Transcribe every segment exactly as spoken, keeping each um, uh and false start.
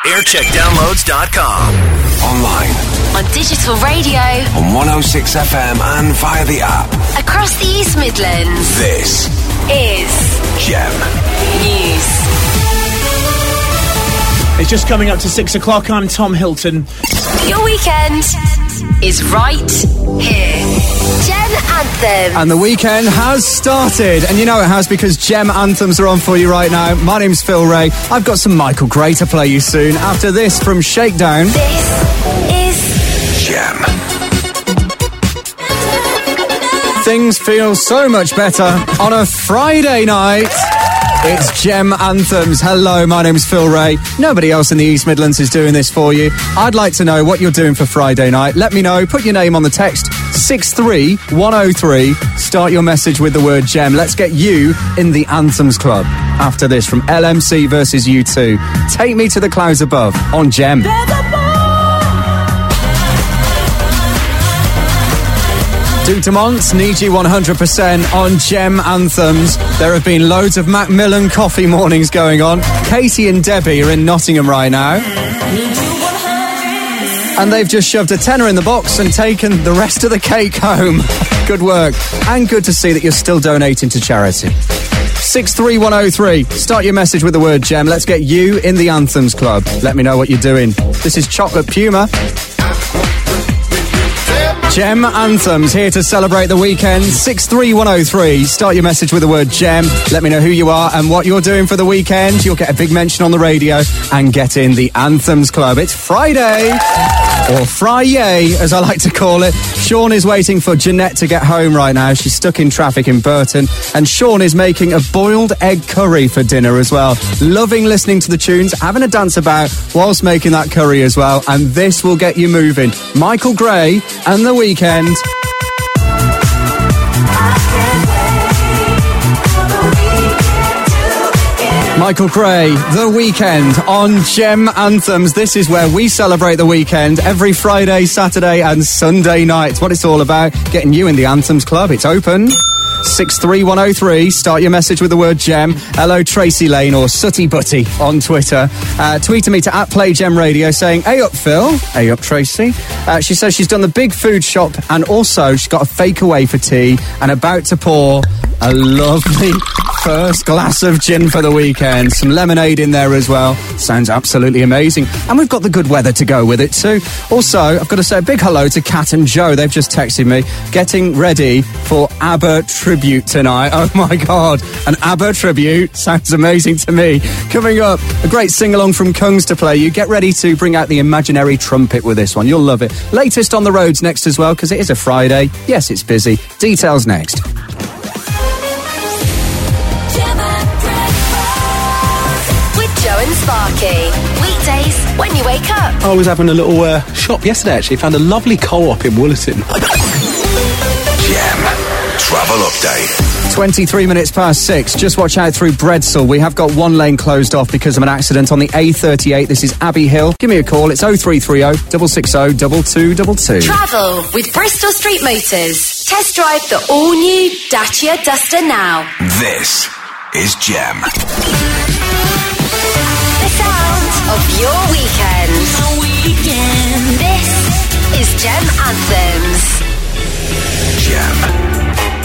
aircheck downloads dot com. Online. On digital radio. On one oh six F M and via the app. Across the East Midlands. This is Gem News. It's just coming up to six o'clock. I'm Tom Hilton. Your weekend is right here. Gem Anthem. And the weekend has started. And you know it has because Gem Anthems are on for you right now. My name's Phil Ray. I've got some Michael Gray to play you soon. After this from Shakedown. This is Gem. Things feel so much better on a Friday night. It's Gem Anthems. Hello, my name's Phil Ray. Nobody else in the East Midlands is doing this for you. I'd like to know what you're doing for Friday night. Let me know. Put your name on the text six three one oh three. Start your message with the word Gem. Let's get you in the Anthems Club. After this from L M C versus U two. Take Me to the Clouds Above on Gem. Duke Dumont, Need You one hundred percent on Gem Anthems. There have been loads of Macmillan coffee mornings going on. Katie and Debbie are in Nottingham right now. And they've just shoved a tenner in the box and taken the rest of the cake home. Good work. And good to see that you're still donating to charity. six three one oh three. Start your message with the word Gem. Let's get you in the Anthems Club. Let me know what you're doing. This is Chocolate Puma. Gem Anthems, here to celebrate the weekend. six three one oh three. Start your message with the word Gem. Let me know who you are and what you're doing for the weekend. You'll get a big mention on the radio and get in the Anthems Club. It's Friday, or Friday, as I like to call it. Sean is waiting for Jeanette to get home right now. She's stuck in traffic in Burton. And Sean is making a boiled egg curry for dinner as well. Loving listening to the tunes, having a dance about whilst making that curry as well. And this will get you moving. Michael Gray and the Weekend. Michael Gray, The Weekend on Gem Anthems. This is where we celebrate the weekend every Friday, Saturday and Sunday night. It's what it's all about, getting you in the Anthems Club. It's open. six three one oh three. Start your message with the word Gem. Hello, Tracy Lane or Sooty Butty on Twitter. Uh, tweeting me to at Play Gem Radio saying, "Hey up, Phil." Hey up, Tracy. Uh, she says she's done the big food shop and also she's got a fake away for tea and about to pour a lovely first glass of gin for the weekend. Some lemonade in there as well. Sounds absolutely amazing. And we've got the good weather to go with it too. Also, I've got to say a big hello to Kat and Joe. They've just texted me, getting ready for ABBA tribute tonight. Oh my God, an ABBA tribute. Sounds amazing to me. Coming up, a great sing-along from Kungs to play you. Get ready to bring out the imaginary trumpet with this one. You'll love it. Latest on the roads next as well, because it is a Friday. Yes, it's busy. Details next. Joe and Sparky. Weekdays when you wake up. I was having a little uh, shop yesterday, actually. Found a lovely co-op in Woollerton. Gem Travel Update. twenty-three minutes past six. Just watch out through Bredsall. We have got one lane closed off because of an accident on the A thirty-eight. This is Abbey Hill. Give me a call. It's oh three three oh, six six oh, two two two two. Travel with Bristol Street Motors. Test drive the all-new Dacia Duster now. This is Gem. The sound of your weekend. Your weekend. This is Gem Anthems. Gem.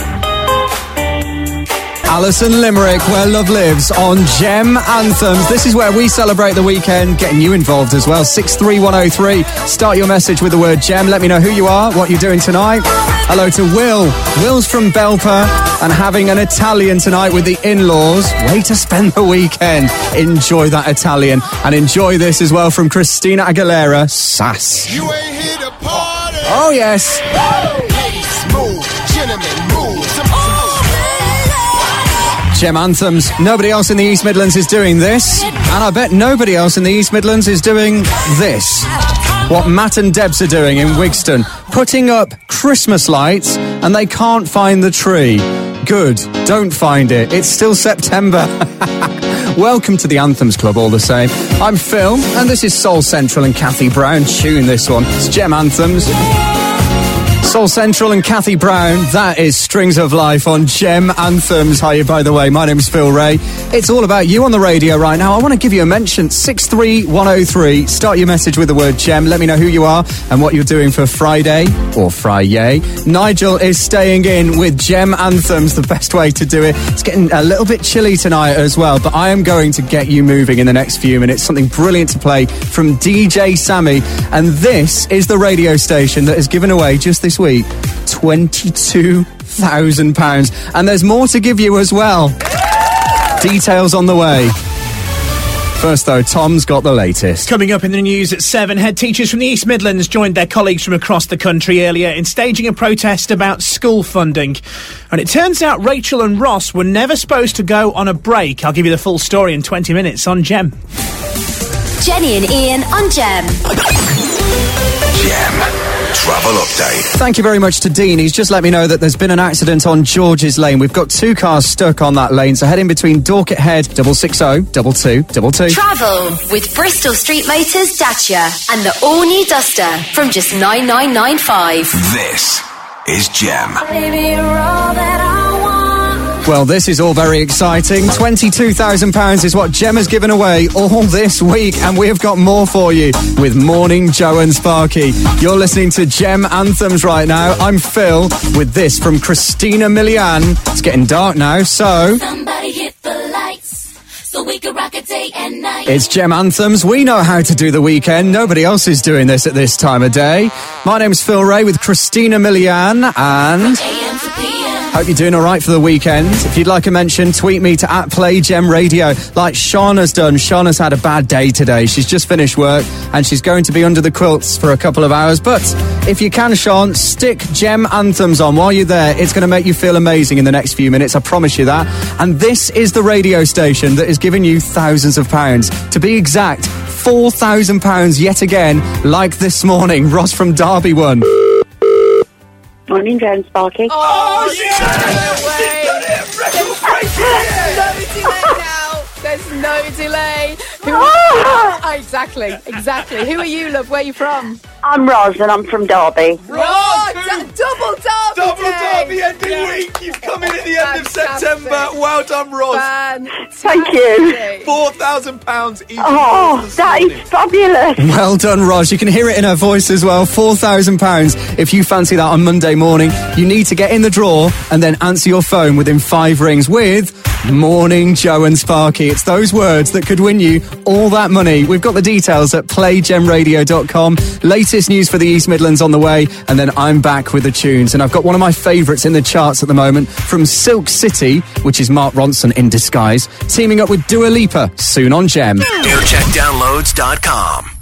Alison Limerick, Where Love Lives on Gem Anthems. This is where we celebrate the weekend, getting you involved as well. six three one oh three. Start your message with the word Gem. Let me know who you are, what you're doing tonight. Hello to Will. Will's from Belper and having an Italian tonight with the in-laws. Way to spend the weekend. Enjoy that Italian. And enjoy this as well from Christina Aguilera, Sass. You ain't here to party. Oh, yes. Ladies, move. Gentlemen, move. Gem Anthems. Nobody else in the East Midlands is doing this. And I bet nobody else in the East Midlands is doing this. What Matt and Debs are doing in Wigston. Putting up Christmas lights and they can't find the tree. Good. Don't find it. It's still September. Welcome to the Anthems Club all the same. I'm Phil and this is Soul Central and Kathy Brown. Tune this one. It's Gem Anthems. Soul Central and Kathy Brown, that is Strings of Life on Gem Anthems. Hiya, by the way, my name's Phil Ray. It's all about you on the radio right now. I want to give you a mention, six three one oh three. Start your message with the word Gem. Let me know who you are and what you're doing for Friday, or Friday. Nigel is staying in with Gem Anthems, the best way to do it. It's getting a little bit chilly tonight as well, but I am going to get you moving in the next few minutes. Something brilliant to play from D J Sammy, and this is the radio station that has given away just this week twenty-two thousand pounds, and there's more to give you as well. Details on the way. First though, Tom's got the latest. Coming up in the news at seven, head teachers from the East Midlands joined their colleagues from across the country earlier in staging a protest about school funding. And it turns out Rachel and Ross were never supposed to go on a break. I'll give you the full story in twenty minutes on Gem. Jenny and Ian on Gem. Gem Travel Update. Thank you very much to Dean. He's just let me know that there's been an accident on George's Lane. We've got two cars stuck on that lane, so head in between Dorket Head, double six oh, double two, double two. Travel with Bristol Street Motors Dacia and the all-new Duster from just nine nine nine five. This is Gem. Baby, you're all that I want. Well, this is all very exciting. twenty-two thousand pounds is what Gem has given away all this week, and we have got more for you with Morning Joe and Sparky. You're listening to Gem Anthems right now. I'm Phil with this from Christina Milian. It's getting dark now, so... Somebody hit the lights so we can rock it day and night. It's Gem Anthems. We know how to do the weekend. Nobody else is doing this at this time of day. My name's Phil Ray with Christina Milian, and... A M to P M. Hope you're doing all right for the weekend. If you'd like a mention, tweet me to at Play Gem Radio, like Shauna's done. Shauna's had a bad day today. She's just finished work and she's going to be under the quilts for a couple of hours. But if you can, Sean, stick Gem Anthems on while you're there. It's going to make you feel amazing in the next few minutes. I promise you that. And this is the radio station that is giving you thousands of pounds. To be exact, four thousand pounds yet again, like this morning. Ross from Derby won. Morning, Joe and Sparky. Oh, yeah! No delay now. There's no delay. Who are oh, exactly, exactly. Who are you, love? Where are you from? I'm Roz and I'm from Derby. Roz! Oh, d- double Derby Double day. Derby ending Yeah. week. You've come in at the end of Fantastic. September. Well done, Roz. Fantastic. Thank you. Four thousand pounds each. Oh, that is fabulous. Well done, Roz. You can hear it in her voice as well. four thousand pounds. If you fancy that on Monday morning, you need to get in the draw and then answer your phone within five rings with Morning Joe and Sparky. It's those words that could win you all that money. We've got the details at play gem radio dot com. Latest news for the East Midlands on the way, and then I'm back with the tunes. And I've got one of my favourites in the charts at the moment from Silk City, which is Mark Ronson in disguise, teaming up with Dua Lipa soon on Gem. aircheck downloads dot com.